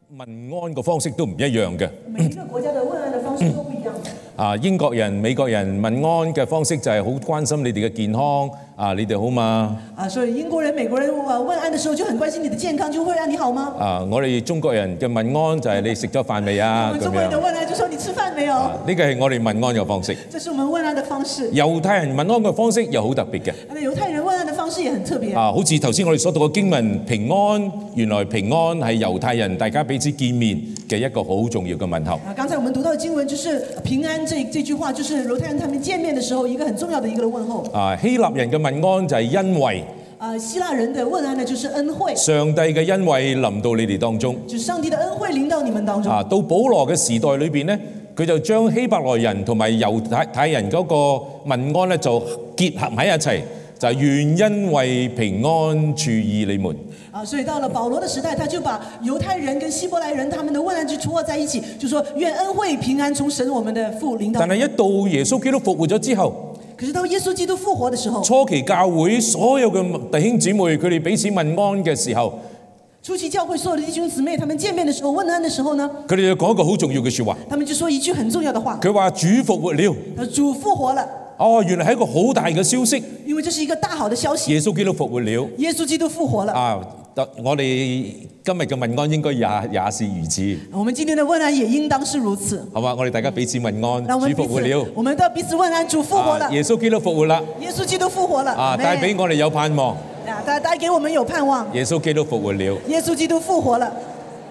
問安嘅方式都唔一樣嘅。 每一個國家的問安的方式都不一樣的。 英國人、美國人問安嘅方式就係好關心你哋嘅健康，你哋好嗎？ 所以英國人、美國人問安的時候就很關心你的健康，就會你好嗎？ 我哋中國人嘅問安就係你食咗飯未啊？ 我們中國人的問安就說你吃飯沒有？ 呢個係我哋問安嘅方式。 這是我們問安的方式。 猶太人問安嘅方式又好特別嘅。 猶太人問安的方式也很特別。 好似頭先我哋所讀嘅經文平安，原來平安係猶太人大家彼此見面嘅一個好重要嘅問候。 剛才我們讀到的經文就是平安這句話，就是猶太人他們見面的時候一個很重要的一個問候。 希臘人嘅問安就係恩惠。 希臘人的問安呢，就是恩惠。 上帝嘅恩惠臨到你哋當中。 就是上帝的恩惠臨到你們當中。 到保羅嘅時代裏邊呢，佢就將希伯來人同埋猶太人嗰個問安呢就結合喺一齊，就係願恩惠平安處以你們。 所以到了保羅的時代，他就把猶太人跟希伯來人他們的問安就撮合在一起，就說願恩惠平安從神我們的父臨到。 但係一到耶穌基督復活咗之後， 可是到耶穌基督復活的時候， 初期教會所有嘅弟兄姊妹佢哋彼此問安嘅時候， 初期教會所有的弟兄姊妹他們見面的時候問安的時候呢， 佢哋就講一個好重要嘅說話， 他們就說一句很重要的話， 佢話主復活了。 主復活了。 原來係一個好大嘅消息， 因為這是一個大好的消息。 耶穌基督復活了。 耶穌基督復活了。 我哋今日嘅問安應該也是如此。 我們今天的問安也應當是如此。 好嘛，我哋大家彼此問安，主復活了。 我們都彼此問安，主復活了。 耶穌基督復活啦。 耶穌基督復活了。 帶俾我哋有盼望。 帶給我們有盼望。 耶穌基督復活了。 耶穌基督復活了。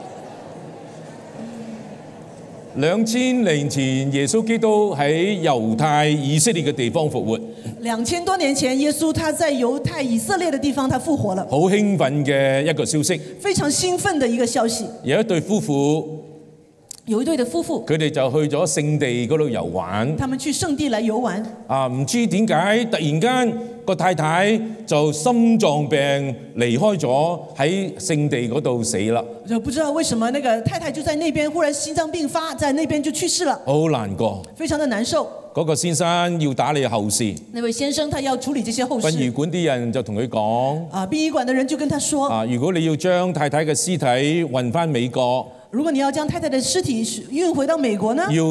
2000年前，耶穌基督喺猶太以色列嘅地方復活。 2000多年前，耶穌他在猶太以色列的地方，他復活了。 好興奮嘅一個消息。 非常興奮的一個消息。 有一對夫婦。 有一對的夫婦， 佢哋就去咗聖地嗰度遊玩。 他們去聖地來遊玩。 唔知點解突然間個太太就心臟病離開咗，喺聖地嗰度死啦。 就不知道為什麼那個太太就在那邊忽然心臟病發，在那邊就去世了。 好難過， 非常的難受。 嗰個先生要打理後事。 那位先生他要處理這些後事。 殯儀館啲人就同佢講。 殯儀館的人就跟他說。 如果你要將太太嘅屍體運返美國。 如果你要將太太的屍體運回到美國呢？ 要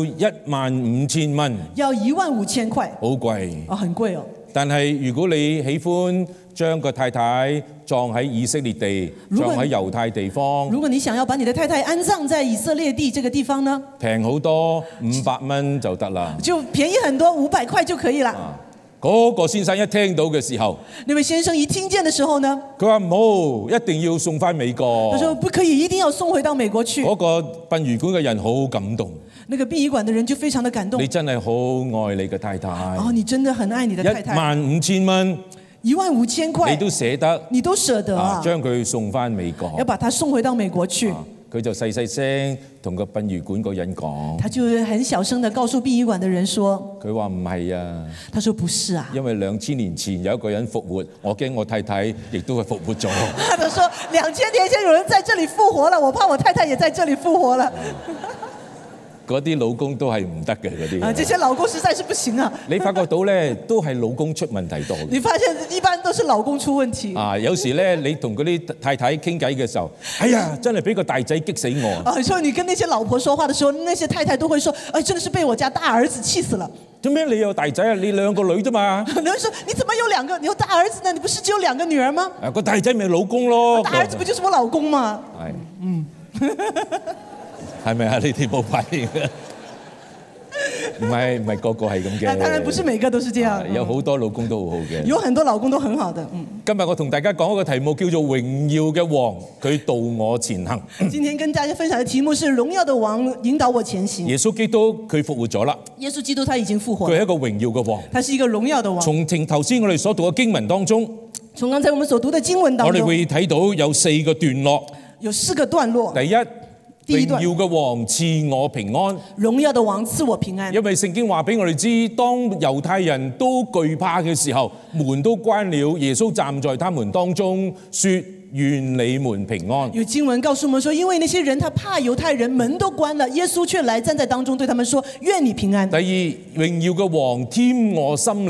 15000蚊。 要15000塊。 好貴。 很貴哦。 但係如果你喜歡將個太太葬喺以色列地，葬喺猶太地方。 如果你想要把你的太太安葬在以色列地這個地方呢？ 平好多，500蚊就得啦。 就便宜很多，500塊就可以啦。 嗰個先生一聽到嘅時候， 那位先生一聽見的時候呢， 佢話唔好，一定要送返美國。 他說不可以，一定要送回到美國去。 嗰個殯儀館嘅人好感動。 那個殯儀館的人就非常的感動。 你真係好愛你嘅太太。 你真的很愛你的太太。 15000蚊。 15000塊。 你都捨得。 你都捨得啊。 將佢送返美國。 要把他送回到美國去。 佢就細細聲同個殯儀館個人講， 他就很小聲地告訴殯儀館的人說， 佢話唔係啊， 他說不是啊， 因為2000年前有一個人復活，我驚我太太亦都係復活咗。 他就說2000年前有人在這裡復活了，我怕我太太也在這裡復活了。 嗰啲老公都係唔得嘅嗰啲。 這些老公實在是不行啊。 你發覺到咧，都係老公出問題多。 你發現一般都是老公出問題。 有時咧，你同嗰啲太太傾偈嘅時候，哎呀，真係俾個大仔激死我。 所以你跟那些老婆說話的時候，那些太太都會說，真的是被我家大兒子氣死了。 做咩你有大仔啊？你2個女啫嘛。 有人說你怎麼有2個？你有大兒子呢？你不是只有2個女兒嗎？ 個大仔咪老公咯。 大兒子不就是我老公嗎？ 係。係咪啊？你哋冇發現？唔係個個係咁嘅。 當然不是每個都是這樣。 有好多老公都好好嘅。 有很多老公都很好的。 今日我同大家講一個題目叫做榮耀嘅王，佢導我前行。 今天跟大家分享的題目是榮耀的王引導我前行。 耶穌基督佢復活咗啦。 耶穌基督他已經復活。 佢係一個榮耀嘅王。 他是一個榮耀的王。 從頭先我哋所讀嘅經文當中， 從剛才我們所讀的經文當中， 我哋會睇到有4個段落。 有4個段落。 第一。榮耀嘅王賜我平安， 榮耀的王賜我平安。 因為聖經話俾我哋知，當猶太人都懼怕嘅時候，門都關了，耶穌站在他們當中，說願你們平安。 有經文告訴我們說，因為那些人他怕猶太人，門都關了，耶穌卻來站在當中，對他們說願你平安。 第二，榮耀嘅王添我心力。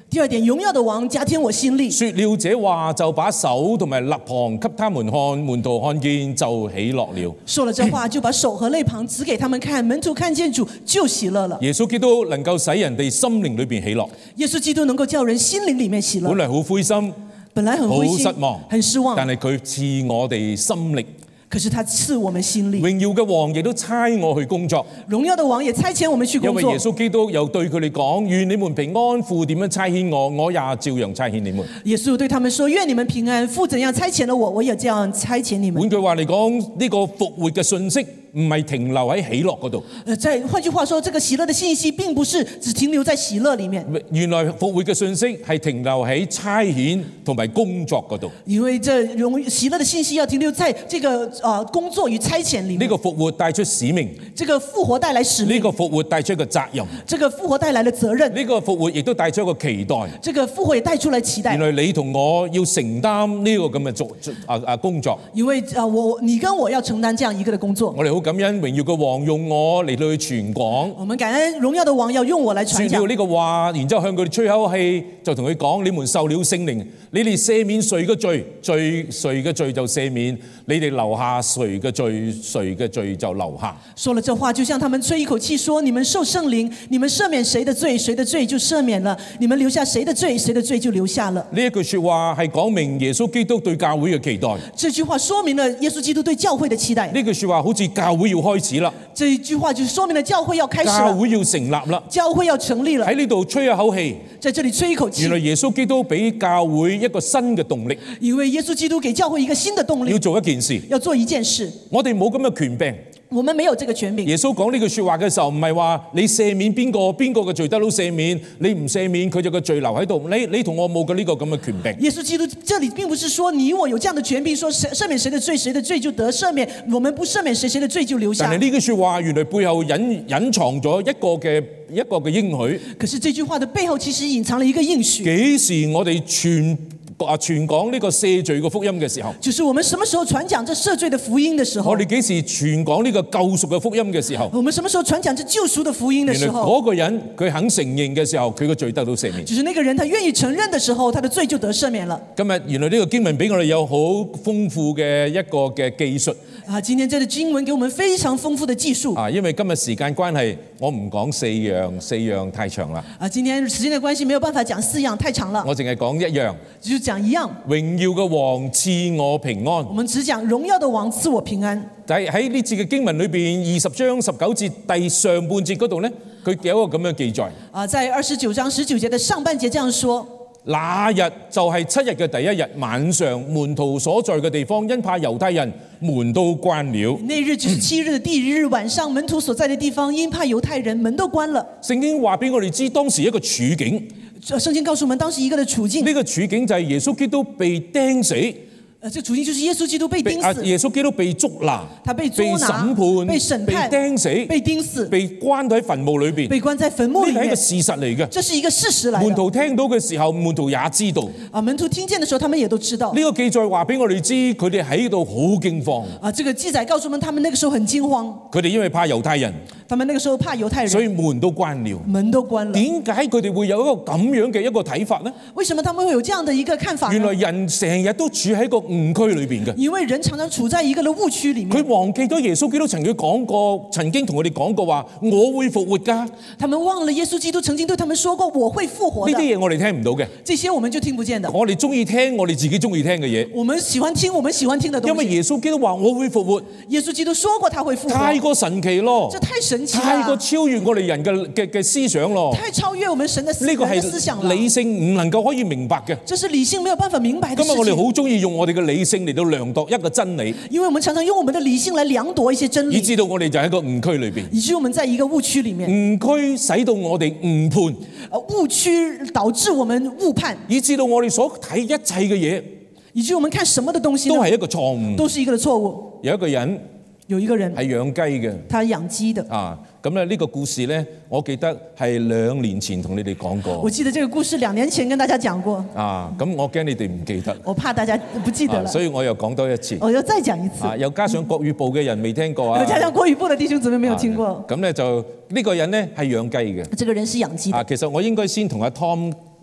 第二點，榮耀的王加添我心力。 說了這話，就把手同埋肋旁給他們看，門徒看見就喜樂了。 說了這話，就把手和肋旁指給他們看，門徒看見主就喜樂了。 耶穌基督能夠使人哋心靈裏邊喜樂。 耶穌基督能夠叫人心靈裏面喜樂。 本來好灰心， 本來很灰心， 好失望， 很失望。 但係佢賜我哋心力。 可是他賜我們心力。 榮耀嘅王亦都差我去工作。 榮耀的王也差遣我們去工作。 因為耶穌基督又對佢哋講：願你們平安，父點樣差遣我，我也照樣差遣你們。 耶穌對他們說：願你們平安，父怎樣差遣了我，我也這樣差遣你們。 換句話嚟講，呢個復活嘅信息唔係停留喺喜樂嗰度。 換句話說，這個喜樂的信息並不是只停留在喜樂裡面。 原來復活嘅信息係停留喺差遣同埋工作嗰度。 因為這喜樂的信息要停留在這個工作與差遣裡面。 呢個復活帶出使命， 這個復活帶來使命。 呢個復活帶出一個責任， 這個復活帶來了責任。 呢個復活亦都帶出一個期待。 這個復活也帶出來期待。 原來你同我要承擔呢個咁嘅工作。 因為你跟我要承擔這樣一個的工作。 我哋好感恩榮耀嘅王用我嚟到去傳講。 我們感恩榮耀的王要用我來傳講。 說了呢個話，然之後向佢哋吹口氣，就同佢講：你們受了聖靈，你哋赦免誰嘅罪，誰嘅罪就赦免；你哋留下誰嘅罪，誰嘅罪就留下。 說了這話，就向他們吹一口氣，說：你們受聖靈，你們赦免誰的罪，誰的罪就赦免了；你們留下誰的罪，誰的罪就留下了。 呢一句說話係講明耶穌基督對教會嘅期待。 這句話說明了耶穌基督對教會的期待。 呢句說話好似教會要開始啦。 這一句話就說明了教會要開始了， 教會要成立啦， 教會要成立了。 喺呢度吹一口氣， 在這裡吹一口氣。 原來耶穌基督俾教會一個新嘅動力。 因為耶穌基督給教會一個新的動力， 要做一件事， 要做一件事。我哋冇咁嘅權柄。 我們沒有這個權柄。 耶穌講呢句說話嘅時候，唔係話你赦免邊個嘅罪得到赦免，你唔赦免佢就個罪留喺度。你同我冇嘅呢個咁嘅權柄。 耶穌基督這裡並不是說你我有這樣的權柄，說赦免誰的罪，誰的罪就得赦免；我們不赦免誰，誰的罪就留下。 但係呢句說話原來背後隱藏咗一個嘅應許。 可是這句話的背後其實隱藏了一個應許。 幾時我哋傳講呢個赦罪嘅福音嘅時候， 就是我們什麼時候傳講這赦罪的福音的時候。 我哋幾時傳講呢個救贖嘅福音嘅時候， 我們什麼時候傳講這救贖的福音的時候。 原來嗰個人佢肯承認嘅時候，佢嘅罪得到赦免。 就是那個人他願意承認的時候，他的罪就得赦免了。 今日原來呢個經文俾我哋有好豐富嘅一個嘅技術。 今天這個經文給我們非常豐富的技術。 因為今日時間關係，我唔講四樣太長啦。 今天時間的關係，沒有辦法講四樣太長了。 我淨係講一樣。 就講一樣。 榮耀嘅王賜我平安。 我們只講榮耀的王賜我平安。但係喺呢節嘅經文裏邊，20章19節第上半節嗰度呢，佢有一個咁樣記載。 在29章19節的上半節這樣說： 那日就係7日嘅第一日晚上，門徒所在嘅地方，因怕猶太人，門都關了。 那日就是7日的第一日晚上，門徒所在的地方，因怕猶太人，門都關了。 聖經話俾我哋知當時一個處境。 聖經告訴我們當時一個的處境。 呢個處境就係耶穌基督被釘死。 這個處境就是耶穌基督被釘死。 耶穌基督被捉拿， 他被捉拿、 被審判、 被審判、 被釘死、 被釘死、 被關喺墳墓裏邊。 被關在墳墓裏面。 呢係一個事實嚟嘅。 這是一個事實嚟。 門徒聽到嘅時候，門徒也知道。 門徒聽見的時候，他們也都知道。 呢個記載話俾我哋知，佢哋喺度好驚慌。 這個記載告訴我們，他們那個時候很驚慌。 佢哋因為怕猶太人。 他們那個時候怕猶太人， 所以門都關了。 門都關了。 點解佢哋會有一個咁樣嘅一個睇法呢？ 為什麼他們會有這樣的一個看法呢？ 原來人成日都處喺個誤區裏邊嘅。 因為人常常處在一個的誤區裏面。 佢忘記咗耶穌基督曾經同佢哋講過話，我會復活㗎。 他們忘了耶穌基督曾經對他們說過，我會復活的。 呢啲嘢我哋聽唔到嘅。 這些我們就聽不見的。 我哋中意聽我哋自己中意聽嘅嘢。 我們喜歡聽我們喜歡聽的東西。 因為耶穌基督話我會復活。 耶穌基督說過他會復活。 太過神奇咯！ 這太神奇啦！ 太過超越我哋人嘅思想咯！ 太超越我們神的思想了。 理性唔能夠可以明白嘅。 這是理性沒有辦法明白的事情。 今日我哋好中意用我哋嘅理性嚟到量度一個真理。 因為我們常常用我們的理性來量度一些真理。 以致到我哋就喺個誤區裏邊。 以致我們在一個誤區裏面。 誤區使到我哋誤判。 誤區導致我們誤判。 以致到我哋所睇一切嘅嘢。 以致我們看什麼的東西都係一個錯誤。 都是一個的錯誤。有一個人係養雞嘅， 他養雞的。 咁咧呢個故事咧，我記得係2年前同你哋講過。 我記得這個故事2年前跟大家講過。 咁我驚你哋唔記得。 我怕大家不記得了。 所以我又講多一次。 我又再講一次。 又加上國語部嘅人未聽過啊。 又加上國語部的弟兄姊妹沒有聽過。 咁咧就呢個人咧係養雞嘅。 這個人是養雞的。 其實我應該先同阿 Tom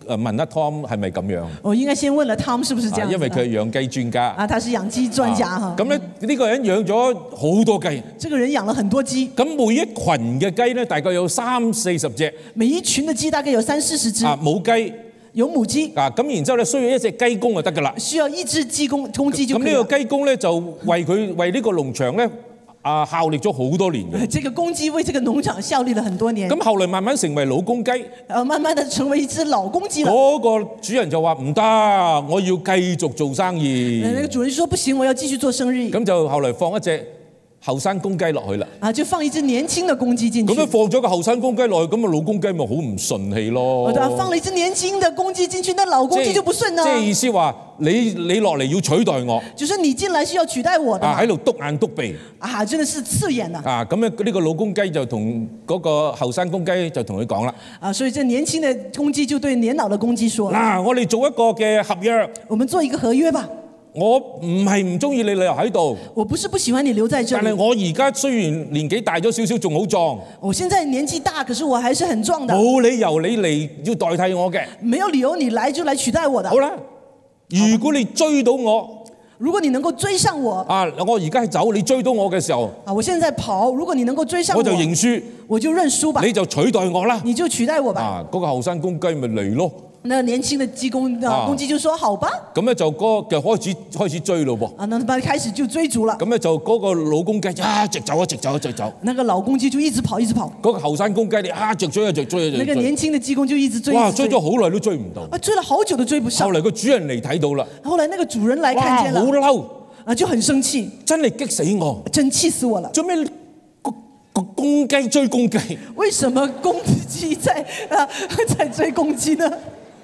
問下 Tom 係咪咁樣？ 我應該先問了 Tom 是不是這樣子的？ 因為佢係養雞專家。 啊，他是養雞專家哈。 咁咧呢個人養咗好多雞。 這個人養了很多雞。 咁每一群嘅雞咧，大概有30-40隻。 每一群的雞大概有30-40隻。 母雞。 有母雞。 咁然之後咧，需要一隻雞公就得㗎啦。 需要一隻雞公雞就可以。 咁呢個雞公咧就為呢個農場咧。效力咗好多年嘅。 這個公雞為這個農場效力了很多年。 咁後來慢慢成為老公雞。 慢慢的成為一隻老公雞了。 嗰個主人就話唔得，我要繼續做生意。 那個主人就說不行，我要繼續做生意。 咁就後來放一隻後生公雞落去啦。 就放一隻年輕的公雞進去。 咁樣放咗個後生公雞落去，咁啊老公雞咪好唔順氣咯。 放了一隻年輕的公雞進去，那老公雞就不順啦。 即係意思話你落嚟要取代我。 就是你進來是要取代我的。 喺度篤眼篤鼻。 真的是刺眼啊。 咁呢個老公雞就同嗰個後生公雞就同佢講啦。 所以這年輕的公雞就對年老的公雞說： 我哋做一個嘅合約。 我們做一個合約吧。 我唔係唔中意你留喺度， 我不是不喜歡你留在這裡， 但係我而家雖然年紀大咗少少，仲好壯。 我現在年紀大，可是我還是很壯的。 冇理由你嚟要代替我嘅， 沒有理由你來就來取代我的。 好啦，如果你追到我， 如果你能夠追上我， 我而家係走，你追到我嘅時候， 我現在跑，如果你能夠追上我， 我就認輸， 我就認輸吧， 你就取代我啦， 你就取代我吧。 嗰個後生公雞咪嚟咯。 那年輕的公雞就說好吧， 咁咧就開始追咯噃。 那他開始就追逐了。 咁咧就嗰個老公雞直走。 那個老公雞就一直跑。 嗰個後生公雞你直追。 那個年輕的雞公就一直追。 哇，追咗好耐都追唔到。 追了好久都追不上。 後來個主人嚟睇到啦。 後來那個主人來看見了。 好嬲， 就很生氣。 真係激死我。 真氣死我了。 做咩？公雞追公雞？ 為什麼公雞在追公雞呢？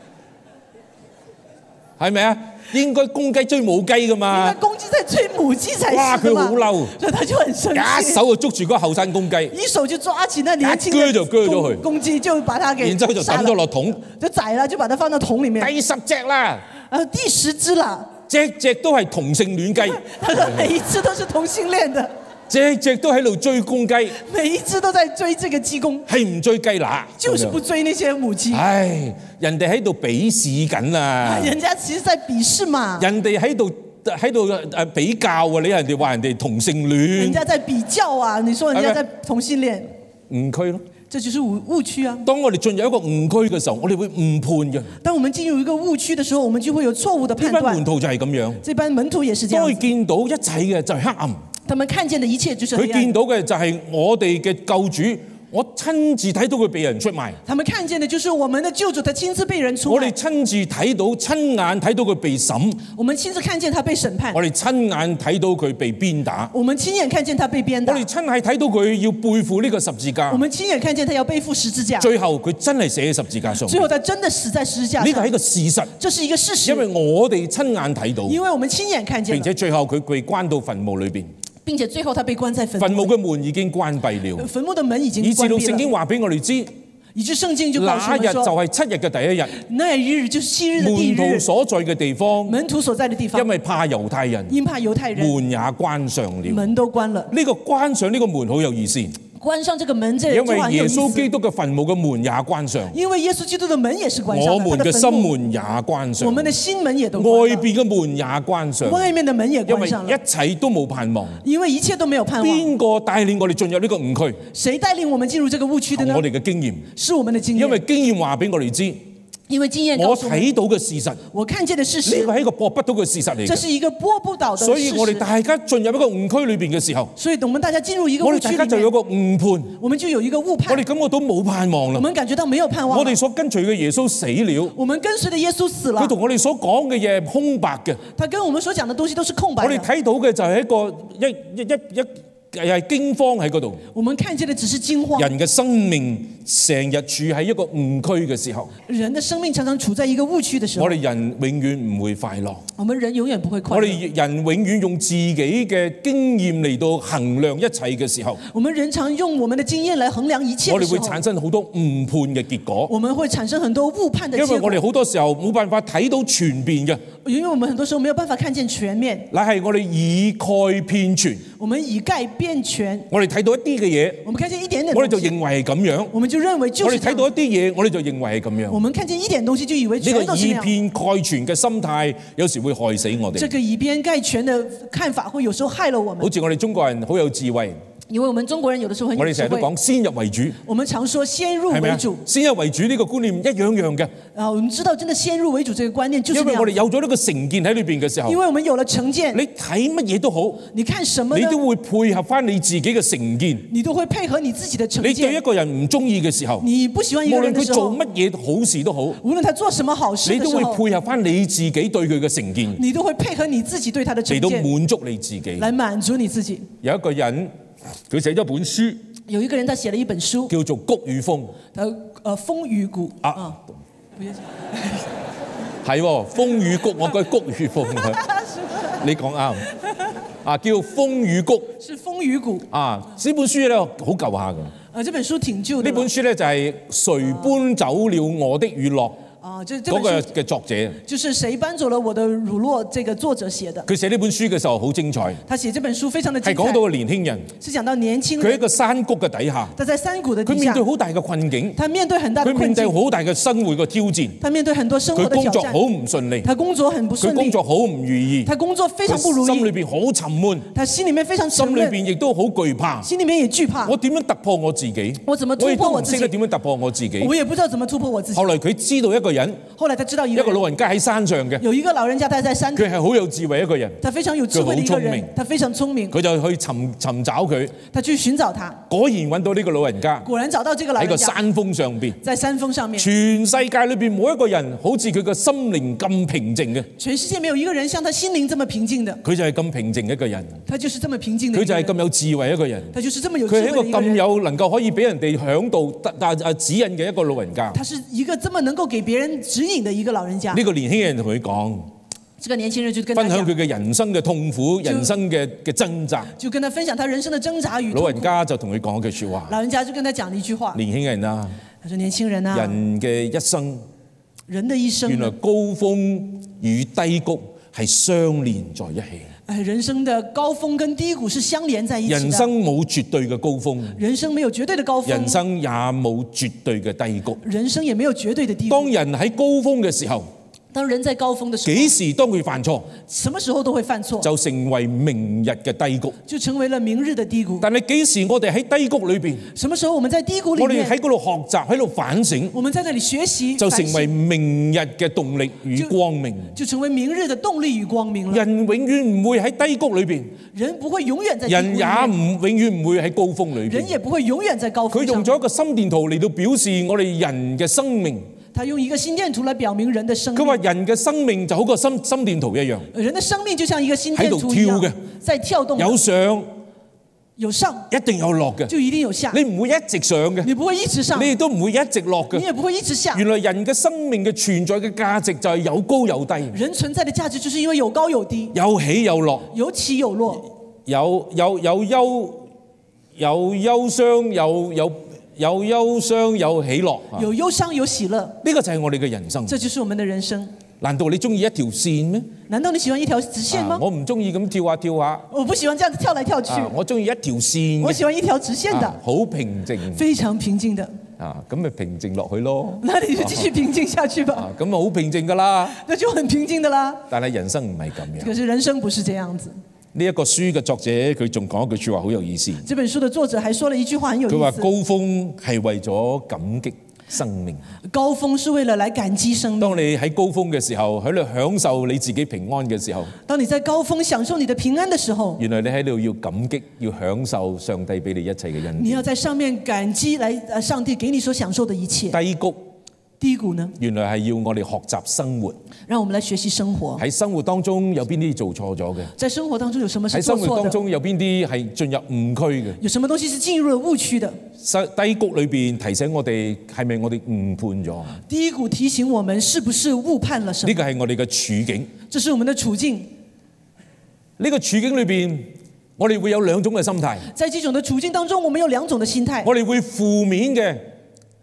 係咪啊？應該公雞追母雞噶嘛？ 應該公雞在追母雞才是嘛？ 哇！佢好嬲， 所以他就很生氣， 一手就捉住嗰個後生公雞， 一手就抓起那年輕嘅鋸咗佢公雞，就把它給然之後就抌咗落桶， 就宰了，就把它放到桶裡面。 第10隻啦， 第10隻啦， 隻都係同性戀雞。 他說每一隻都是同性戀的。 隻都喺度追公雞， 每一隻都在追這個雞公， 係唔追雞乸， 就是不追那些母雞。 唉，人哋喺度鄙視緊啊！ 人家其實在鄙視嘛。 人哋喺度比較啊！你人哋話人哋同性戀， 人家在比較啊！你說人家在同性戀， 誤區咯。 這就是誤區啊！ 當我哋進入一個誤區嘅時候，我哋會誤判嘅。 當我們進入一個誤區的時候，我們就會有錯誤的判斷。 呢班門徒就係咁樣， 這班門徒也是這樣。 當佢見到一切嘅就係黑暗。 他們看見的一切就是黑暗。 佢見到嘅就係我哋嘅救主，我親自睇到佢被人出賣。 他們看見的就是我們的救主，他親自被人出賣。 我哋親自睇到，親眼睇到佢被審。 我們親自看見他被審判。 我哋親眼睇到佢被鞭打。 我們親眼看見他被鞭打。 我哋親眼睇到佢要背負呢個十字架。 我們親眼看見他要背負十字架。 最後佢真係死喺十字架上。 最後他真的死在十字架上。 呢個係一個事實。 這是一個事實。 因為我哋親眼睇到。 因為我們親眼看見。 並且最後佢被關到墳墓裏邊。 並且最後他被關在墳墓嘅門已經關閉了。 墳墓的門已經關閉了。 以至到聖經話俾我哋知。 以致聖經就告訴我們說， 那日就係7日嘅第一日， 那一日就是7日的第一日。 門徒所在嘅地方， 門徒所在的地方， 因為怕猶太人， 因怕猶太人， 門也關上了， 門都關了。 呢個關上呢個門好有意思。 關上這個門，這因為耶穌基督嘅墳墓嘅門也關上， 因為耶穌基督的門也是關上， 我們嘅心門也關上， 我們的心門也都關外邊嘅門也關上， 外面的門也關上了， 因為一切都冇盼望， 因為一切都沒有盼望。 邊個帶領我哋進入呢個誤區？ 誰帶領我們進入這個誤區的呢？ 我哋嘅經驗， 是我們的經驗， 因為經驗話俾我哋知。 因為經驗， 我睇到嘅事實， 我看見的事實， 呢個係一個駁不到嘅事實嚟嘅。 這是一個駁不倒的事實。 所以我哋大家進入一個誤區裏邊嘅時候， 所以我們大家進入一個誤區裏面， 我哋大家就有個誤判， 我們就有一個誤判， 我哋感覺到冇盼望啦。 我們感覺到沒有盼望。 我哋所跟隨嘅耶穌死了， 我們跟隨的耶穌死了， 佢同我哋所講嘅嘢係空白嘅。 他跟我們所講的東西都是空白的。 我哋睇到嘅就係一個係驚慌喺嗰度。 我們看見的只是驚慌。 人嘅生命成日處喺一個誤區嘅時候， 人的生命常常處在一個誤區的時候， 我哋人永遠唔會快樂。 我們人永遠不會快樂。 我哋人永遠用自己嘅經驗嚟到衡量一切嘅時候， 我們人常用我們的經驗來衡量一切嘅時候， 我哋會產生好多誤判嘅結果。 我們會產生很多誤判的結果。 因為我哋好多時候冇辦法睇到全面嘅， 因為我們很多時候沒有辦法看見全面， 乃係我哋以概遍全。 我們以概遍全。 我哋睇到一啲嘅嘢， 我們看見一點點點我哋就東西， 認為係咁樣。 我們就認為就我哋是這樣。 睇到一啲嘢，我哋就認為係咁樣。 我們看見一點東西就以為呢個全都是那樣。 以偏概全嘅心態，有時會害死我哋。 這個以偏概全的看法會有時候害了我們好。似我哋中國人好有智慧， 因為我們中國人有的時候很我哋有智慧， 成日都講先入為主， 我們常說先入係咪啊為主。 先入為主呢個觀念一樣樣嘅， 我們知道真的先入為主這個觀念就是因為我哋那樣。 有咗呢個成見喺裏邊嘅時候因，為我們有了成見， 你睇乜嘢都好， 你看什麼呢？ 你都會配合翻你自己嘅成見。 你都會配合你自己的成你對一見。 個人唔中意嘅時候， 你不喜歡一無論個人的時候， 佢做乜嘢好事都好， 無論他做什麼好事你都會的時候， 配合翻你自己對佢嘅成見， 你都會配合你自己對他的成嚟到見， 滿足你自己。 來滿足你自己。 有一個人佢寫咗本書， 有一個人他寫了一本書， 叫做《谷與風》。 風與谷啊不要緊係喎，風與谷，我覺得谷與風，你講啱。叫風與谷是風與谷。 啊！呢本書咧好舊下嘅。 這本書挺舊的了。 呢本書咧就係誰搬走了我的娛樂這嗰個本書嘅作者。 就是誰搬走了我的乳酪，這個作者寫的。 佢寫呢本書嘅時候好精彩， 他寫這本書非常的精彩， 係講到個年輕人， 是講到年輕佢喺人， 個山谷嘅底下， 他在山谷的底下佢面對，好大嘅困境， 他面對很大的佢面對困境， 好大嘅生活嘅挑戰， 他面對很多生活佢的挑工作好戰， 唔順利， 他工作很不順利， 佢工作好唔如意， 他工作非常不如佢心裏意， 邊好沉悶， 他心裡面非常沉心裏悶， 邊亦都好懼怕。 心裡面也懼怕。 我點樣突破我自己？ 我怎麼突我亦都唔破我自己？ 識得點樣突破我自己。 我也不知道怎麼突破我自己後。來佢知道一個人， 後來他知道一個老人家喺山上嘅， 有一個老人家，他在山， 佢係好有智慧一個人， 他非常有智慧的一個佢好聰明人，他非常聰明， 佢就去尋找佢， 他去尋找他， 果然揾到呢個老人家果然找到這個老喺個人家， 山峰上邊。 在山峰上面。 全世界裏邊冇一個人好似佢個心靈咁平靜嘅， 全世界沒有一個人像他心靈這麼平靜的， 佢就係咁平靜一個人， 他就是這麼平靜的佢一個人， 就係咁有智慧一個人， 他就是這麼有智佢係一個咁慧的一個人。 有能夠可以俾人哋響導指引嘅一個老人家。 他是一個這麼能夠給別人指引的一個老人家。 呢個年輕人同佢講， 這個年輕人就跟他講， 分享佢嘅人生嘅痛苦、人生嘅掙扎。 就跟他分享他人生的掙扎與痛苦。 老人家就同佢講一句説話： 老人家就跟他講了一句話， 年輕人啊， 他說：年輕人啊， 人嘅一生人的一生原來高峰與低谷係相連在一起。 人生的高峰跟低谷是相連在一起的。 人生冇絕對嘅高峰， 人生沒有絕對的高峰， 人生也冇絕對嘅低谷。 人生也沒有絕對的低谷。 當人喺高峰嘅時候， 當人在高峰的時候， 幾時當佢犯錯， 什麼時候都會犯錯， 就成為明日嘅低谷。 就成為了明日的低谷。 但係幾時我哋喺低谷裏邊， 什麼時候我們在低谷裡我哋面， 喺嗰度學習，喺度反省， 我們在那裡學習， 就成為反省明日嘅動力與光明。 就成為明日的動力與光明了。 人永遠唔會喺低谷裏邊， 人不會永遠在低谷人也裡面， 永遠唔會喺高峰裏邊。 人也不會永遠在高峰上。 佢用咗一個心電圖嚟到表示我哋人嘅生命。 他用一個心電圖來表明人的生命。 佢話人嘅生命就好個心電圖一樣， 人的生命就像一個心電圖一樣喺度跳嘅， 在跳動的， 有上有上一定有落嘅， 就一定有下， 你唔會一直上嘅， 你不會一直上， 你亦都唔會一直落嘅。 你也不會一直下。 原來人嘅生命嘅存在嘅價值就係有高有低， 人存在的價值就是因為有高有低， 有起有落， 有起有落， 有憂傷，有憂傷有喜樂。 有憂傷有喜樂， 呢個就係我哋嘅人生。 這就是我們的人生。 難道你中意一條線咩？ 難道你喜歡一條直線嗎？ 我唔中意咁跳下跳下。 我不喜歡這樣子跳來跳去。 我中意一條線嘅。 我喜歡一條直線的， 好平靜， 非常平靜的。 咁咪平靜落去咯。 那你就繼續平靜下去吧。 咁咪好平靜噶啦。 那就很平靜的啦。 但係人生唔係咁樣。 可是人生不是這樣子。 呢一個書嘅作者佢仲講一句説話好有意思。 這本書的作者還說了一句話很有意思。 佢話高峰係為咗感激生命。 高峰是為了來感激生命。 當你喺高峰嘅時候，喺度享受你自己平安嘅時候， 當你在高峰享受你的平安的時候， 原來你喺度要感激，要享受上帝俾你一切嘅恩典。 你要在上面感激來上帝給你所享受的一切。低谷呢？ 原來係要我哋學習生活。 讓我們來學習生活。 喺生活當中有邊啲做錯咗嘅？ 在生活當中有什麼是喺生做錯的？ 活當中有邊啲係進入誤區嘅？ 有什麼東西是進入了誤區的？ 低谷裏邊提醒我哋係咪我哋誤判咗？ 低谷提醒我們是不是誤判了什麼？ 呢個係我哋嘅處境。 這是我們的處境。 呢個處境裏邊，我哋會有兩種嘅心態。 在這種的處境當中，我們有兩種的心態。 我哋會負面嘅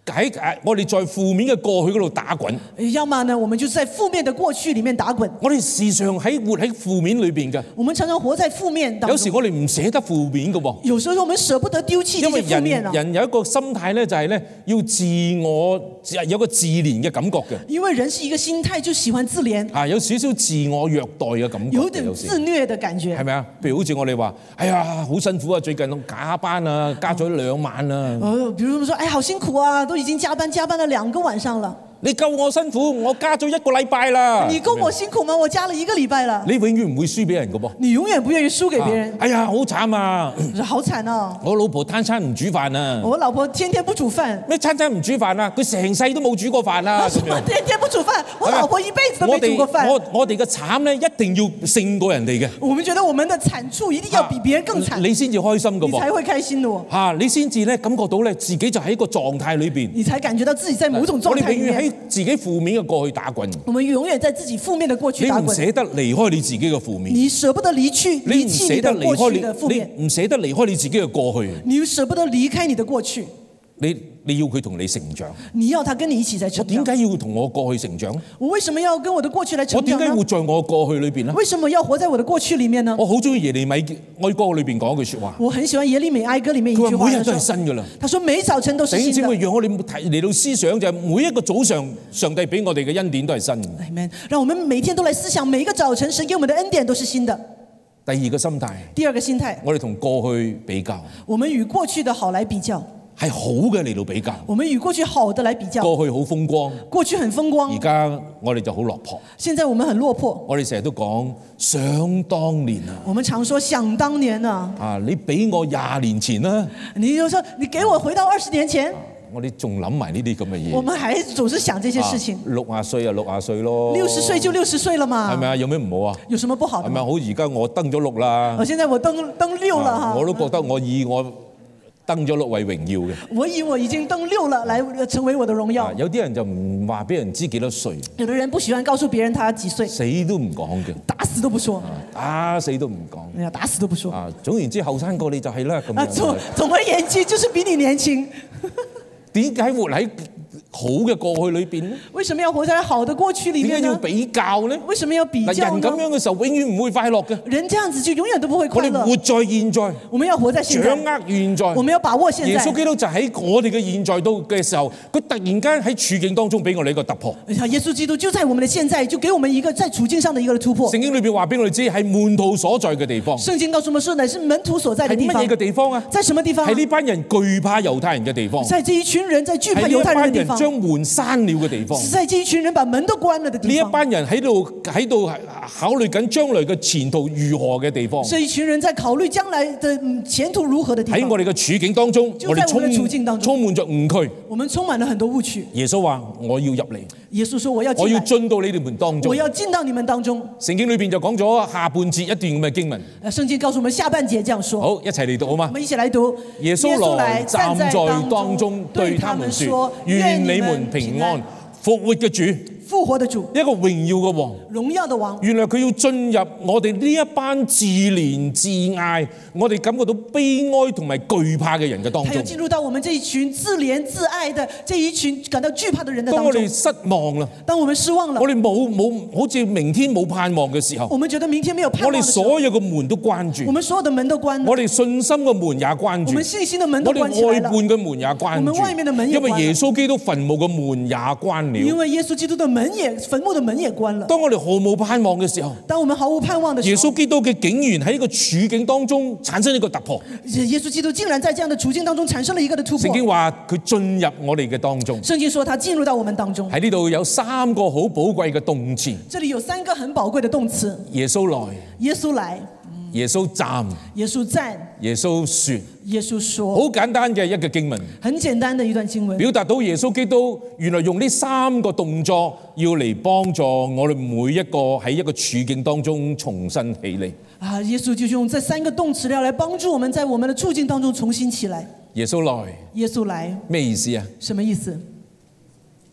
我哋在負面嘅過去嗰度打滾， 要麼呢，我們就在負面的過去裡面打滾。 我哋時常活喺負面裏邊嘅。 我們常常活在負面當中。 有時我哋唔捨得負面嘅喎。 有時候我們捨不得丟棄這些負面啊。 人有一個心態咧，就係咧要自我有個自憐嘅感覺嘅。 因為人是一個心態，就喜歡自憐。 有少少自我虐待嘅感覺。 有點自虐嘅感覺。 係咪啊？譬如好似我哋話，哎呀，好辛苦啊！最近加班啊，加咗2晚啊。 比如說，哎，好辛苦啊，都已經加班了2個晚上了。 你夠我辛苦，我加咗1個禮拜啦。 你夠我辛苦嗎？我加了1個禮拜了。 你永遠唔會輸俾人嘅噃。 你永遠不願意輸給別人。 哎呀，好慘啊！ 好慘啊！ 我老婆餐餐唔煮飯啊。 我老婆天天不煮飯。 咩餐餐唔煮飯啊？佢成世都冇煮過飯啊！ 我天天不煮飯，我老婆一輩子都沒煮過飯。 我哋嘅慘咧，一定要勝過人哋嘅。 我們覺得我們的慘處一定要比別人更慘， 你先至開心嘅噃。 你才會開心的喎。 你先至咧感覺到咧自己就喺個狀態裏邊。 你才感覺到自己在某種狀態裡面。 我哋永遠喺自己負面嘅過去打滾。 我們永遠在自己負面的過去打滾。 你唔捨得離開你自己嘅負面。 你捨不得離棄你的過去的負面。 你唔捨得離開你自己嘅過去。 你捨不得離開你的過去。 你要佢同你成長， 你要他跟你一起在成長。 我點解要同我過去成長？ 我為什麼要跟我的過去來成長呢？ 我點解活在我過去裏邊呢？ 為什麼要活在我的過去裡面呢？ 我好中意耶利米哀歌裏邊講一句說話。 我很喜歡耶利米哀歌裡面一句話。 每日都係新㗎啦。 他說每早晨都是新的。 弟兄姊妹，讓我哋嚟到思想就係每一個早上，上帝俾我哋嘅恩典都係新嘅。 Amen。讓我們每天都來思想，每一個早晨神給我們的恩典都是新的。 第二個心態。 第二個心態。 我哋同過去比較。 我們與過去的好來比較。 係好嘅嚟到比較， 我們與過去好的來比較。 過去好風光， 過去很風光。 而家我哋就好落魄。 現在我們很落魄。 我哋成日都講想當年啊。 我們常說想當年啊。 你俾我20年前啦。 你就說你給我回到20年前。 我哋仲諗埋呢啲咁嘅嘢。 我們還總是想這些事情。 60歲啊，60歲咯。 60歲就60歲了嘛。 係咪啊？有咩唔好啊？ 有什麼不好的？ 係咪好？而家我登咗6啦。 現在我登6了哈。 我都覺得我以我登咗6為榮耀嘅。 我以我已經登6了，來成為我的榮耀。 有啲人就唔話俾人知幾多歲。 有的人不喜歡告訴別人他幾歲。 死都唔講嘅。 打死都不說。 打死都唔講。 打死都不說。 總言之，後生過你就係啦咁樣。 總而言之，就是比你年輕。 點解活喺好嘅過去裏邊呢？ 為什麼要活在好的過去裏面呢？ 點解要比較呢？ 為什麼要比較呢？ 人咁樣嘅時候永遠唔會快樂嘅。 人這樣子就永遠都不會快樂。 我哋活在現在， 我們要活在現在， 掌握現在， 我們要把握現在。 耶穌基督就喺我哋嘅現在度嘅時候，佢突然間喺處境當中俾我哋一個突破。 耶穌基督就在我們的現在，就給我們一個在處境上的一個突破。 聖經裏邊話俾我哋知係門徒所在嘅地方。 聖經告訴我們說，乃是門徒所在的地方。 係乜嘢嘅地方啊？ 在什麼地方？ 係呢班人懼怕猶太人嘅地方。 在這一群人在懼怕猶太人嘅地方。 將門閂了嘅地方。 是在這一群人把門都關了的地方。 呢一班人喺度考慮緊將來嘅前途如何嘅地方。 這一群人在考慮將來的前途如何的地方。 喺我哋嘅處境當中， 就在我們的處境當中， 充滿着誤區。 我們充滿了很多誤區。 耶穌話：我要入嚟。 耶穌說：我要進到你哋門當中。 我要進到你們當中。 聖經裏邊就講咗下半節一段咁嘅經文。 聖經告訴我們下半節這樣說。 好，一齊嚟讀好嗎？ 我們一起來讀。 耶穌來站在當中，對他們說：願你們平安。復活嘅主， 復活的主， 一個榮耀嘅王， 榮耀的王。 原來佢要進入我哋呢一班自憐自艾，我哋感覺到悲哀同埋懼怕嘅人嘅當中。 他要進入到我們這一群自憐自艾的這一群感到懼怕的人的當中。 當我哋失望啦， 當我們失望了， 我哋冇好似明天冇盼望嘅時候， 我們覺得明天沒有盼望的時候， 我哋所有嘅門都關住， 我們所有的門都關了， 我哋信心嘅門也關住， 我們信心的門都關起來了， 我哋外半嘅門也關住， 我們外面的門也關了， 因為耶穌基督墳墓嘅門也關了， 因為耶穌基督的門也墳墓的門也關了。 當我哋毫無盼望嘅時候， 當我們毫無盼望的時候， 耶穌基督嘅竟然喺一個處境當中產生一個突破。 耶穌基督竟然在這樣的處境當中產生了一個的突破。 聖經話佢進入我哋嘅當中。 聖經說他進入到我們當中。 喺呢度有3個好寶貴嘅動詞。 這裡有3個很寶貴的動詞。 耶穌來， 耶穌來， 耶穌站， 耶穌站， 耶穌說， 耶穌說。 好簡單嘅一個經文， 很簡單的一段經文， 表達到耶穌基督原來用呢3個動作要嚟幫助我哋每一個喺一個處境當中重新起嚟。 啊，耶穌就用這3個動詞要來幫助我們在我們的處境當中重新起來。 耶穌來， 耶穌來， 咩意思啊？ 什麼意思？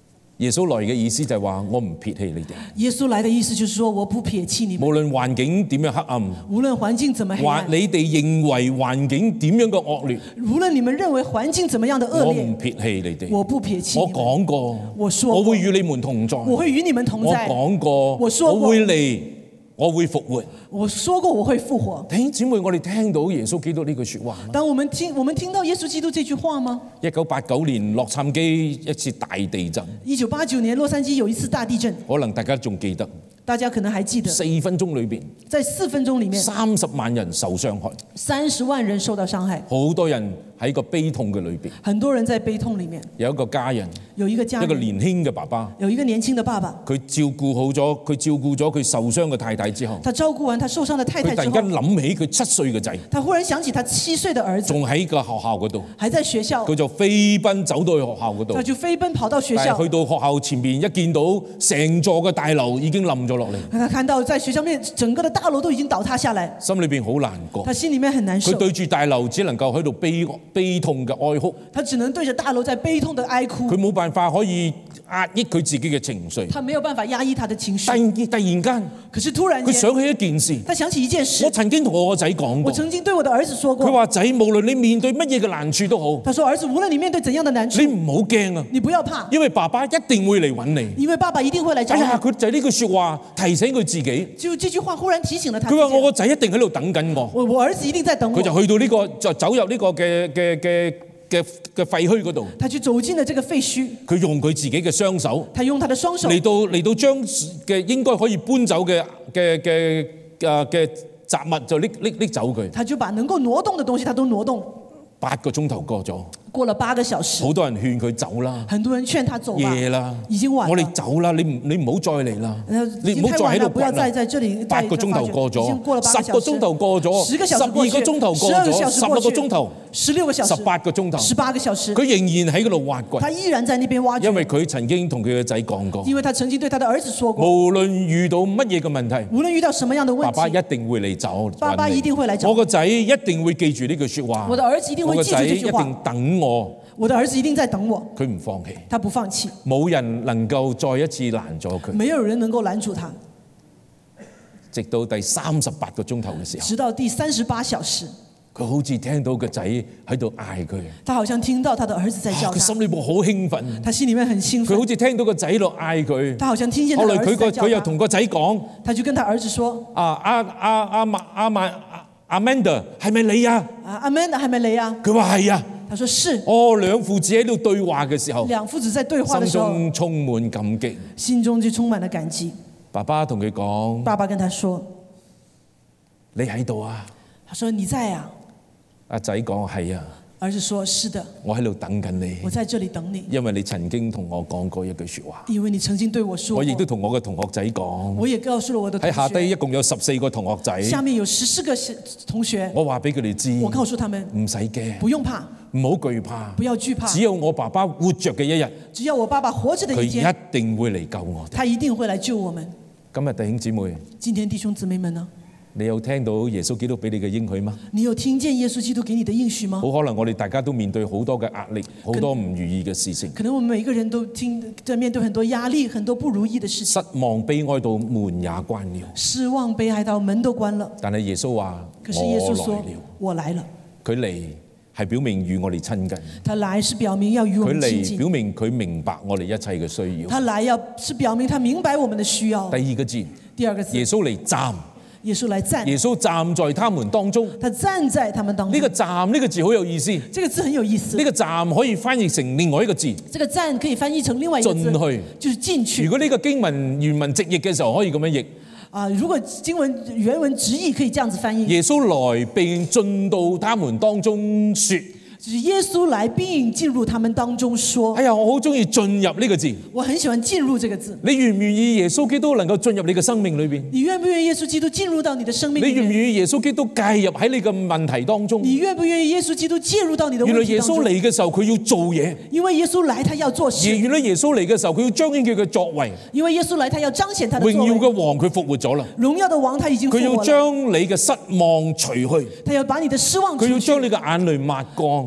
耶穌來嘅意思就係話我唔撇棄你哋， 耶穌來的意思就是說我不撇棄你們， 無論環境點樣黑暗， 無論環境怎麼黑暗， 你哋認為環境點樣嘅惡劣， 無論你們認為環境怎麼樣的惡劣， 我唔撇棄你哋， 我不撇棄你們。 我講過， 我說過我會與你們同在， 我會與你們同在。 我講過， 我說過我會嚟，我會復活。 我說過我會復活。 弟兄姊妹，我哋聽到耶穌基督呢句說話嗎？ 當我們聽到耶穌基督這句話嗎 ？1989年洛杉磯一次大地震 ，1989年洛杉磯有一次大地震， 可能大家仲記得。 大家可能還記得 4分鐘裏邊， 在4分鐘裡面 30萬人受傷害 ，30萬人受到傷害， 好多人喺個悲痛嘅裏邊， 很多人在悲痛裡面。 有一個家人， 有一個家人， 一個年輕嘅爸爸， 有一個年輕的爸爸， 佢照顧咗佢受傷嘅太太之後， 他照顧完他受傷的太太之後， 佢突然間諗起佢7歲嘅仔， 他忽然想起他7歲的兒子， 仲喺個學校嗰度， 還在學校， 佢就飛奔走到去學校嗰度， 他就飛奔跑到學校， 但係去到學校前面一見到成座嘅大樓已經冧咗落嚟， 他看到在學校面整個的大樓都已經倒塌下來， 心裏邊好難過， 他心裡面很難受， 佢對住大樓只能夠喺度悲痛嘅哀哭， 他只能對着大樓在悲痛的哀哭， 佢冇辦法可以壓抑佢自己嘅情緒， 他沒有辦法壓抑他的情緒。 突然間， 可是突然間， 佢想起一件事， 他想起一件事。 我曾經同我個仔講過， 我曾經對我的兒子說過， 佢話仔，無論你面對乜嘢嘅難處都好， 他說兒子，無論你面對怎樣的難處， 你唔好驚啊， 你不要怕， 因為爸爸一定會嚟揾你， 因為爸爸一定會來找你。 佢就係呢句說話提醒佢自己， 就這句話忽然提醒了他。 佢話我個仔一定喺度等緊我， 我兒子一定在等我。 佢就去到呢個就走入呢個嘅廢墟嗰度， 他就走進了這個廢墟。 佢用佢自己嘅雙手， 他用他的雙手嚟到將嘅應該可以搬走嘅雜物就拎走佢。 他就把能夠挪動的東西，他都挪動。 8個鐘頭過咗， 過了8個小時， 好多人勸佢走啦， 很多人勸他走吧， 夜啦， 已經晚了， 我哋走啦，你唔好再嚟啦，你唔好再喺度不要再在這裡。 8個鐘頭過咗， 已經過了8個小時， 10個鐘頭過咗 ，10個小時過去 ，12個鐘頭過咗，16個鐘頭 ，16個小時 ，18個鐘頭 ，18個小時， 佢仍然喺嗰度挖掘， 他依然在那邊挖掘， 因為佢曾經同佢嘅仔講過， 因為他曾經對他的兒子說過， 無論遇到乜嘢嘅問題， 無論遇到什麼樣的問題， 爸爸一定會嚟找， 爸爸一定會來找， 我個仔一定會記住呢句說話， 我的兒子一定會記住這句話， 我個仔一定等我， 我的兒子一定在等我， 佢唔放棄， 他不放棄， 冇人能夠再一次攔咗佢， 沒有人能夠攔住他， 直到第38個鐘頭嘅時候， 直到第38小時， 佢好似聽到個仔喺度嗌佢， 他好像聽到他的兒子在叫他， 佢心裏邊好興奮， 他心裡面很興奮， 佢好似聽到個仔喺度嗌佢， 他好像聽見他的兒子在叫他， 後來佢又同個仔講， 他就跟他兒子說， Amanda 係咪你啊 ？Amanda 係咪你啊？ 佢話係啊。 他說是。 兩父子喺度對話嘅時候， 兩父子在對話的時候， 心中充滿感激， 心中就充滿了感激。 爸爸同佢講， 爸爸跟他說： 你喺度啊？ 他說你在啊？ 阿仔講係啊。 兒子說：是的， 我喺度等緊你。 我在這裡等你， 因為你曾經同我講過一句說話。 因為你曾經對我說過。 我亦都同我嘅同學仔講。 我也告訴了我的同學。 喺下低一共有14個同學仔。 下面有14個同學。 我話俾佢哋知。 我告訴他們唔使驚， 不用怕， 唔好懼怕， 不要懼怕。 只有我爸爸活着嘅一日， 只要我爸爸活着的一天， 佢一定會嚟救我哋。 他一定會來救我們。 今日弟兄姊妹， 今天弟兄姊妹們呢？ 你有聽到耶穌基督俾你嘅應許嗎？ 你有聽見耶穌基督給你的應許嗎？ 好可能我哋大家都面對好多嘅壓力，好多唔如意嘅事情。 可能我們每一個人都在面對很多壓力，很多不如意的事情。 失望悲哀到門也關了。 失望悲哀到門都關了。 但係耶穌話： 可是耶穌說：我來了。佢嚟係表明與我哋親近。 他來是表明要與我們親近。 佢嚟表明佢明白我哋一切嘅需要。 他來是表明他明白我們的需要。 第二個字，耶穌嚟站。 耶穌來站， 耶穌站在他們當中。 他站在他們當中。 呢個站呢個字好有意思。 這個字很有意思。 呢個站可以翻譯成另外一個字。 這個站可以翻譯成另外一個字。 進去， 就是進去。 如果呢個經文原文直譯嘅時候，可以咁樣譯。 如果經文原文直譯可以這樣子翻譯。 耶穌來並進到他們當中說。 就是耶穌來並進入他們當中說。 哎呀，我好中意進入呢個字。 我很喜歡進入這個字。 你願唔願意耶穌基督能夠進入你嘅生命裏邊？ 你願不願意耶穌基督進入到你的生命裏面？ 你願唔願意耶穌基督介入喺你嘅問題當中？ 你願不願意耶穌基督介入到你的問題當中？ 原來耶穌嚟嘅時候佢要做嘢。 因為耶穌來他要做事。 原來耶穌嚟嘅時候佢要彰顯佢嘅作為。 因為耶穌來他要彰顯他的作為。 榮耀嘅王佢復活咗啦。 榮耀的王他已經復活了。 佢要將你嘅失望除去。 他要把你的失望除去。 佢要將你嘅眼淚抹乾。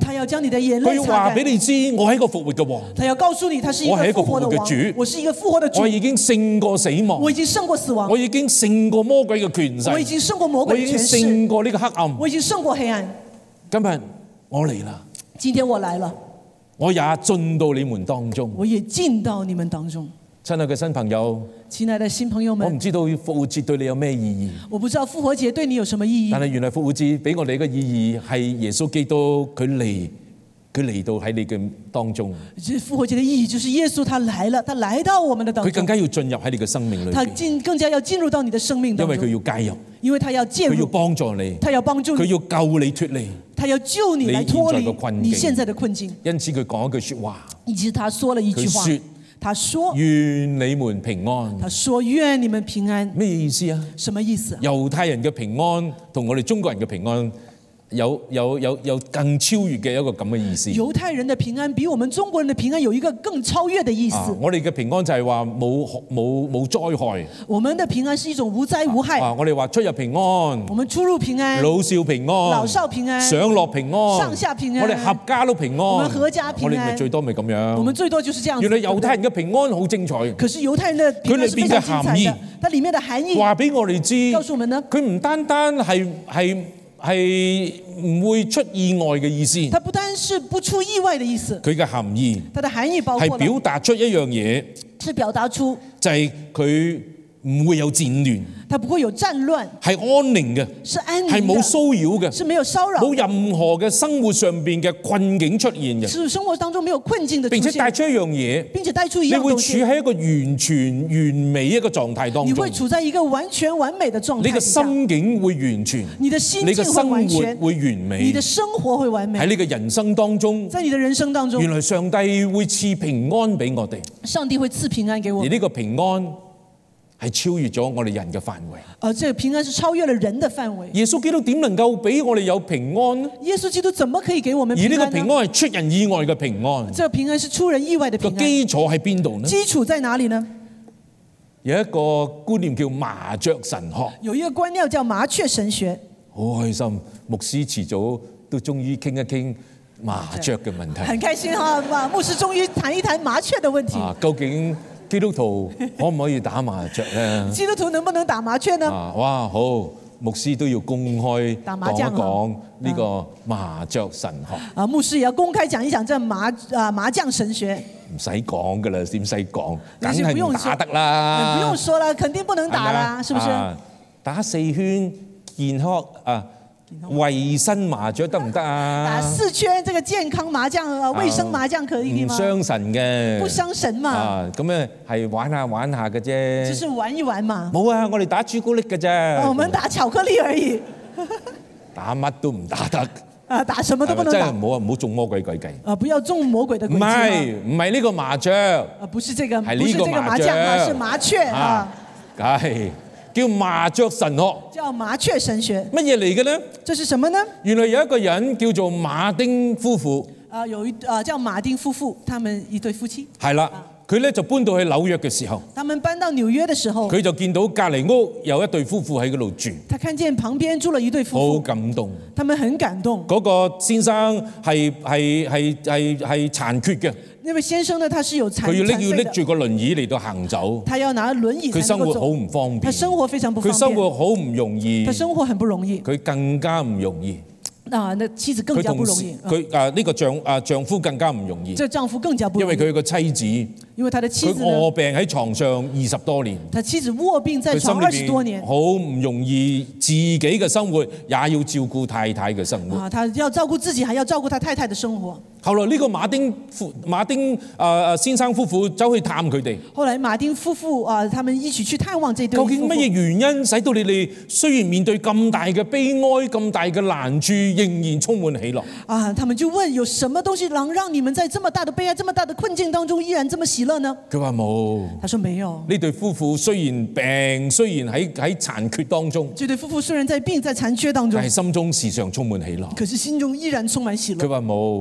他要將你的眼佢要淚擦話俾乾。 你知，我係一個復活嘅王， 他要告訴你，他是一個我係一個復活的王復活嘅主， 我是一個復活的主我，已經勝過死亡我，已經勝過死亡我，已經勝過魔鬼嘅權勢， 我已經勝過魔我已經鬼的權勢， 勝過呢個黑暗。 我已經勝過黑暗。 今日我嚟啦， 今天我來了， 我也進到你們當中。 我也進到你們當中。 親愛嘅新朋友， 親愛的新朋友我唔們， 知道復活節對你有咩意義， 我不知道復活節對你有什麼意義， 但係原來復活節俾我哋嘅意義係耶穌基督佢嚟到喺你嘅當中， 復活節的意義就是耶穌他來了，他來到我們的當中， 佢更加要進入喺你嘅生命裏他邊， 更加要進入到你的生命因為當中， 佢要介入， 因為他要介佢要入， 幫助你， 他要幫助你， 佢要救你脱離。 他要救你來脫你現在的困境離你現在的困境。 因此佢講一句説話， 以及他說了一句話佢說， 他說願你們平安。 他說願你們平安， 咩意思啊？ 什麼意思？ 猶太人嘅平安同我哋中國人嘅平安有更超越嘅一個咁嘅意思。 猶太人的平安比我們中國人的平安有一個更超越的意思。 我哋嘅平安就係話冇災害。 我們的平安是一種無災無害。 我哋話出入平安， 我們出入平安， 老少平安， 老少平安， 上落平安， 上下平安， 我哋合家都平安， 我們合家平安， 我哋咪最多咪咁樣。 我們最多就是這樣子。 原來猶太人嘅平安好精彩， 可是猶太人的平安是非常精彩的，它裡面的含義話俾我哋知， 告訴我們呢， 佢唔單單係唔會出意外嘅意思， 它不單是不出意外的意思， 佢嘅含義它的含義包括係表達出一樣嘢， 是表達出就係佢唔會有戰亂， 它不會有戰亂， 係安寧嘅， 是安寧的， 係冇騷擾嘅， 是沒有騷擾， 冇任何嘅生活上邊嘅困境出現嘅， 是生活當中沒有困境的出現， 並且帶出一樣嘢， 並且帶出一你會處樣東西， 喺一個完全完美一個狀態當中你會，處在一個完全完美的狀態你嘅底下， 心境會完全， 你的心境會你嘅生完全， 活會完美你的，生活會完美， 喺你嘅人生當中， 在你的人生當中， 原來上帝會賜平安俾我哋， 上帝會賜平安給我們， 而呢個平安係超越咗我哋人嘅範圍。 而這個平安是超越了人的範圍。 耶穌基督點能夠俾我哋有平安呢？ 耶穌基督怎麼可以給我們而呢個平安呢？ 平安係出人意外嘅平安， 這個平安是出人意外的個平安。 基礎喺邊度呢？ 基礎在哪裡呢？ 有一個觀念叫麻雀神學， 有一個觀念叫麻雀神學。 好開心，牧師遲早都終於傾一傾麻雀嘅問題。 很開心哈，牧師終於談一談麻雀的問題。 究竟基督徒可唔可以打麻雀呢？ 基督徒能不能打麻雀呢？ 哇，好，牧師都要公開講一打麻將講呢個麻雀神學。 牧師也要公開講一講這麻將神學。 唔使講噶啦，點使講？梗不用係唔打得啦。 不用說了，肯定不能打啦，是不是？ 打4圈健康衛生麻雀得唔得啊？ 打4圈這個健康麻將衛生麻將可以嗎？ 唔傷神嘅， 不傷神嘛。 咁咧係玩下嘅啫。 就是玩一玩嘛。 冇啊，我哋打朱古力嘅啫。 我們打巧克力而已。 打乜都唔打得。 打什麼都不能打。 真係唔好中魔鬼詭計。 不要中魔鬼的詭計。 唔係呢個麻雀。 不是這個， 係呢個麻將，是麻雀啊。 係。叫麻雀神學， 叫麻雀神學， 乜嘢嚟嘅呢？ 這是什麼呢？ 原來有一個人叫做馬丁夫婦， 叫馬丁夫婦，他們一對夫妻。 係啦，佢咧就搬到去紐約嘅時候， 他們搬到紐約的時候， 佢就見到隔離屋有一對夫婦喺嗰度住， 他看見旁邊住了一對夫婦， 好感動， 他們很感動。 嗰個先生係殘缺嘅。 那位先生呢，他是有殘廢的， 佢要拎住個輪椅嚟到行走， 他要拿輪椅， 佢生活好唔方便， 他生活非常不方便， 佢生活好唔容易， 他生活很不容易， 佢更加唔容易。 那妻子更加不容易。 佢呢個丈夫更加唔容易。 這丈夫更加不容易， 因為佢個妻子， 因為他的妻子佢臥病喺床上20多年。 他妻子臥病在床20多年， 好唔容易，自己嘅生活也要照顧太太嘅生活。 他要照顧自己，還要照顧他太太的生活。 後來呢個馬丁先生夫婦走去探佢哋。 後來馬丁夫婦他們一起去探望這對夫婦。 究竟乜嘢原因使到你哋雖然面對咁大嘅悲哀、咁大嘅難處，仍然充滿喜樂？ 他們就問：有什麼東西能讓你們在這麼大的悲哀、這麼大的困境當中，依然這麼喜樂呢？ 佢話冇。 他說沒有。 呢對夫婦雖然病，雖然喺殘缺當中， 這對夫婦雖然在病、在殘缺當中， 但係心中時常充滿喜樂。 可是心中依然充滿喜樂。 佢話冇。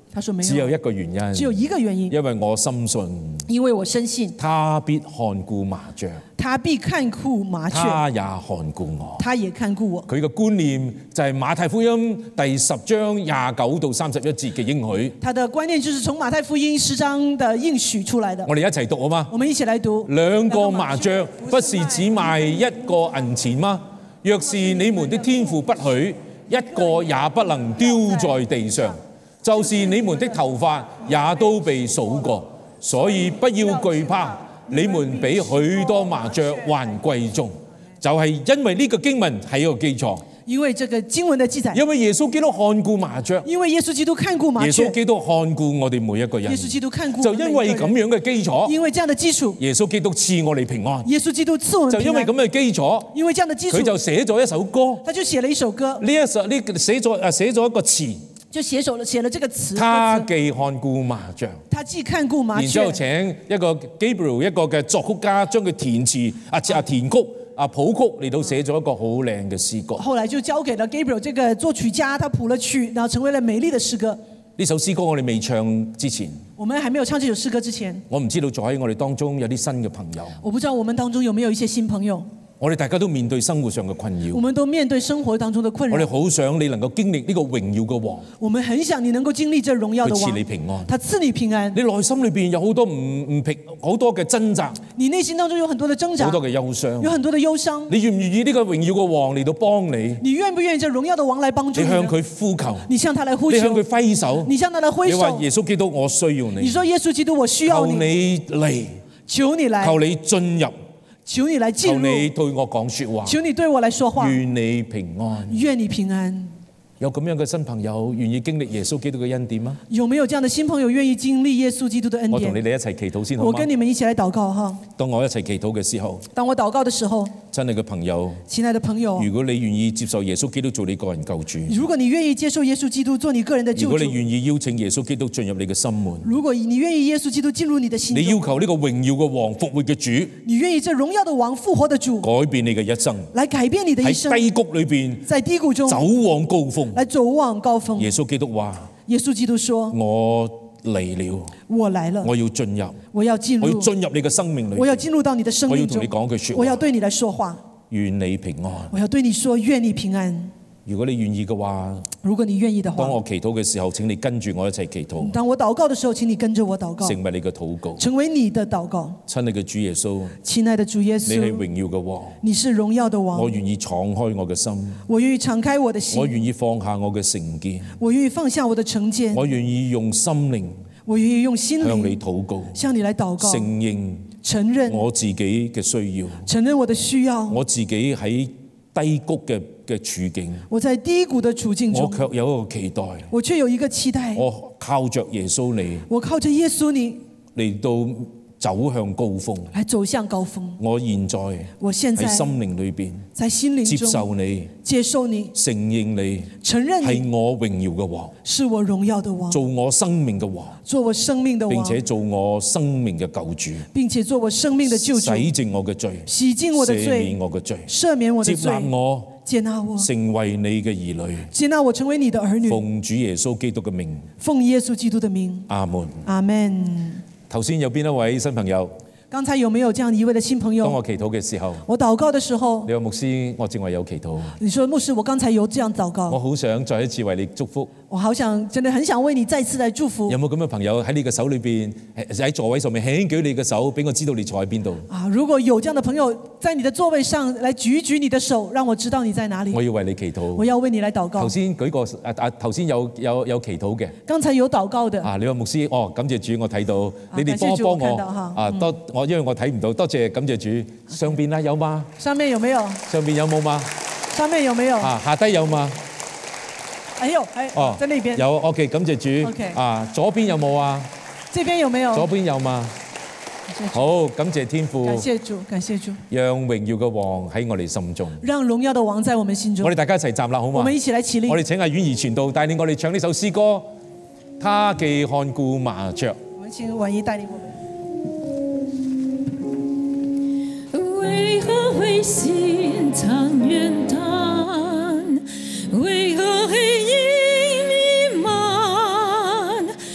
他說沒只有有， 一個原因， 只有一個原因， 因為我深信因為我深信他必看顧麻雀， 他必看顧麻雀， 他也看顧我。 他也看顧我。 佢嘅觀念就係馬太福音第10章29到31節嘅應許。 他的觀念就是從馬太福音10章的應許出來的。 我哋一齊讀好嗎？ 我們一起來讀。 兩個麻雀不是只賣一個銀錢嗎？若是你們的天父不許，一個也不能丟在地上。就是你們的頭髮也都被數過，所以不要懼怕，你們比許多麻雀還貴重。就係因為呢個經文係一個基礎， 因為這個經文的記載， 因為耶穌基督看顧麻雀， 因為耶穌基督看顧麻雀， 耶穌基督看顧我哋每一個人， 耶穌基督看顧就因為咁樣嘅基礎， 因為這樣的基礎， 耶穌基督賜我哋平安， 耶穌基督賜我們平安， 就因為咁嘅基礎， 因為這樣的基礎， 佢就寫咗一首歌， 他就寫了一首歌， 寫咗一個詞。 就寫了這個詞， 他既看顧麻雀， 他既看顧麻雀， 然之後請一個 Gabriel 一個嘅作曲家將佢填詞填曲譜曲嚟到寫咗一個好靚嘅詩歌。 後來就交給了 Gabriel 這個作曲家，他譜了曲，然後成為了美麗的詩歌。 呢首詩歌我哋未唱之前， 我們還沒有唱這首詩歌之前， 我唔知道在喺我哋當中有啲新嘅朋友， 我不知道我們當中有沒有一些新朋友。 我哋大家都面對生活上嘅困擾， 我們都面對生活當中的困擾。 我哋好想你能夠經歷呢個榮耀嘅王， 我們很想你能夠經歷這榮耀的王， 佢賜你平安， 他賜你平安。 你內心裏邊有好多唔平，好多嘅掙扎， 你內心當中有很多的掙扎， 好多嘅憂傷， 有很多的憂傷。 你願唔願意呢個榮耀嘅王嚟到幫你？ 你願不願意這榮耀的王來幫助你？ 你向佢呼求， 你向他來呼求， 你向佢揮手， 你向他來揮手。 你話耶穌基督，我需要你。 你說耶穌基督，我需要你。 求你嚟， 求你來， 求你進入， 求你來進入， 求你對我講說話， 求你對我來說話。 願你平安， 願你平安。 有咁樣嘅新朋友願意經歷耶穌基督嘅恩典嗎？ 有沒有這樣的新朋友願意經歷耶穌基督的恩典？ 我同你哋一齊祈禱先好嗎？ 我跟你們一起來禱告哈。 當我一齊祈禱嘅時候， 當我禱告的時候， 親愛嘅朋友， 親愛的朋友， 如果你願意接受耶穌基督做你個人救主， 如果你願意接受耶穌基督做你個人的救主， 如果你願意邀請耶穌基督進入你嘅心門， 如果你願意耶穌基督進入你的心中， 你要求呢個榮耀嘅王復活嘅主， 你願意這榮耀的王復活的主改變你嘅一生， 來改變你的一生， 喺低谷裏邊， 在低谷中走往高峰， 來走往高峰。 耶穌基督話： 耶穌基督說： 我嚟了， 我來了， 我要進入， 我要進入， 我要進入你嘅生命裏， 我要進入到你的生命中， 我要同你講句說話， 我要對你來說話， 願你平安。 我要對你說，願你平安。 如果你願意嘅話， 如果你願意的話， 當我祈禱嘅時候，請你跟住我一齊祈禱， 當我禱告的時候，請你跟着我禱告， 成為你嘅禱告， 成為你的禱告。 親愛嘅主耶穌， 親愛的主耶穌， 你係榮耀嘅王， 你是榮耀的王， 我願意敞開我嘅心， 我願意敞開我的心， 我願意放下我嘅成見， 我願意放下我的成見， 我願意用心靈， 我願意用心向你靈禱告， 向你來禱告， 承認承認我自己嘅需要， 承認我的需要， 我自己喺低谷嘅處境， 我在低谷的處境中， 我卻有一個期待， 我卻有一個期待， 我靠着耶穌你， 我靠着耶穌你嚟到走向高峰， 來走向高峰。 我現在喺心靈裏邊在心靈中接受你， 接受你， 承認你， 承認你係我榮耀嘅王， 是我榮耀的王， 做我生命嘅王， 做我生命的王， 並且做我生命嘅救主， 並且做我生命的救主， 洗淨我嘅罪， 洗淨我的罪， 赦免我嘅罪， 赦免我的罪， 接納我， 接納我， 成為你嘅兒女， 接納我成為你的兒女， 奉主耶穌基督嘅名， 奉耶穌基督的名， 阿門， 阿門。 頭先有邊一位新朋友？ 剛才有沒有這樣一位的新朋友？ 當我祈禱嘅時候， 我禱告的時候， 你話牧師，我正話有祈禱。 你說牧師，我剛才有這樣禱告， 我好想再一次為你祝福。 我好想，真的很想為你再次來祝福。 有冇咁嘅朋友喺你嘅手裏邊，喺座位上面輕舉你嘅手，俾我知道你坐喺邊度？ 啊，如果有這樣的朋友在你的座位上來舉你的手，讓我知道你在哪裡。 我要為你祈禱。 我要為你來禱告。 頭先舉個頭先有祈禱嘅。 剛才有禱告的。 你話牧師，感謝主，我睇到。你哋幫我，因為我睇唔到。多謝，感謝主。上邊啦有嗎？ 上面有沒有？ 上邊有冇嗎？ 上面有沒有？ 下低有嗎？ 在那邊有。OK， 感謝主。 OK。 左邊有冇啊？ 這邊有沒有？ 左邊有嗎？好，感謝天父。 感謝主，感謝主。 讓榮耀嘅王喺我哋心中。 讓榮耀的王在我們心中。 我哋大家一齊站立好嗎？ 我們一起來起立。 我哋請阿婉儀傳道帶領我哋唱呢首詩歌。他既看顧麻雀。 我們請婉儀帶領我們。 為何灰心常怨嘆？為何黑影彌漫？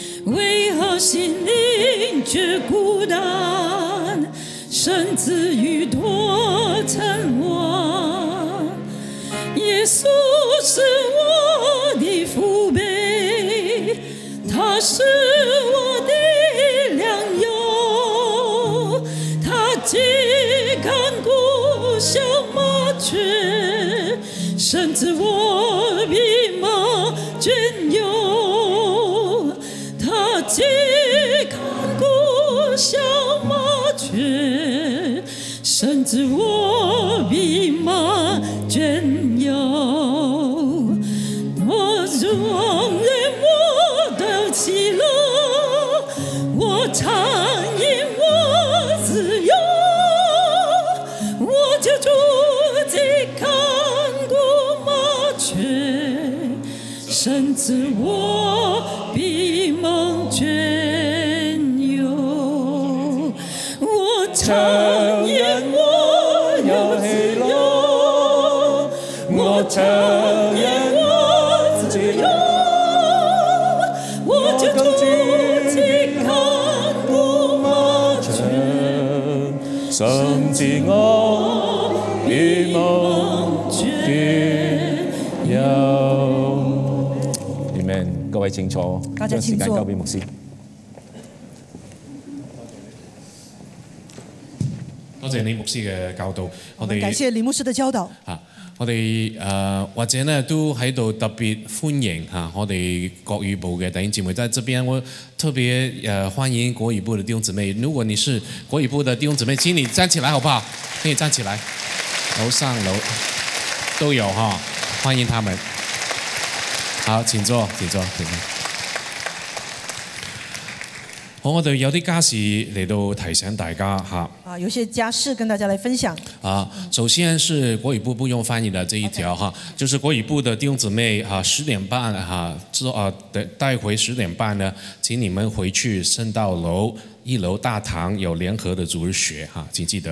心灵觉孤单，甚至于多沉沦。耶稣是我的父辈，他是我的良友，他既看顾小麻雀，甚至我比马圈有，他既看顾小麻雀，甚至我比马圈有。我容忍我的喜乐，我常因我自由，我就住在看顾麻雀，甚至我比蒙圈有。我常因我有喜乐，我常因我自由，我就住在看顧麻雀， 甚至我比蒙圈有。Amen。各位請坐， 大家將時間請坐交俾牧師。 多謝李牧師嘅教導，我哋感謝李牧師的教導。 我哋或者呢都喺度特別歡迎我哋國語部嘅弟兄姊妹，在這邊我特別歡迎國語部的弟兄姊妹。如果你是國語部的弟兄姊妹，請你站起來好不好？可以站起來，樓上樓都有歡迎他們。好，請坐，請坐，請坐。好，我哋有啲家事嚟到提醒大家有些家事跟大家來分享。 首先是國語部不用翻譯的這一條就是國語部的弟兄姊妹10點半待會10點半呢，請你們回去聖道樓1樓大堂有聯合的主日學請記得。